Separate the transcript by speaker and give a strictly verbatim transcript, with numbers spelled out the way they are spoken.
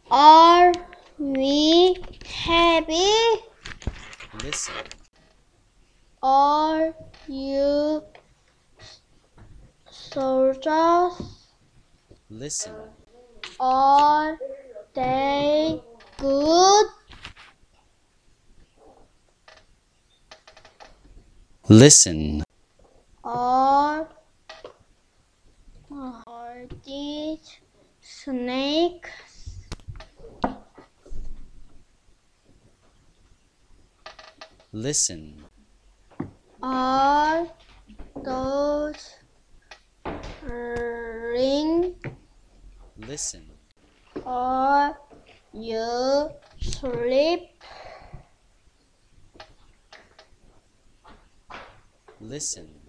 Speaker 1: Are we happy?
Speaker 2: Listen.
Speaker 1: Are you soldiers?
Speaker 2: Listen.
Speaker 1: Are they good?
Speaker 2: Listen.
Speaker 1: Are, are these snakes?
Speaker 2: Listen.
Speaker 1: Are those rings?
Speaker 2: Listen.
Speaker 1: Are you asleep?
Speaker 2: Listen.